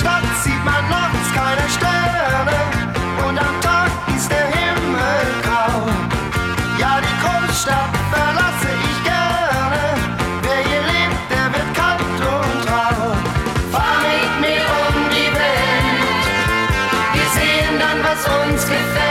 Stadt sieht man nachts keine Sterne und am Tag ist der Himmel grau. Ja, die Großstadt verlasse ich gerne. Wer hier lebt, der wird kalt und rau. Fahr mit mir um die Welt, wir sehen dann, was uns gefällt.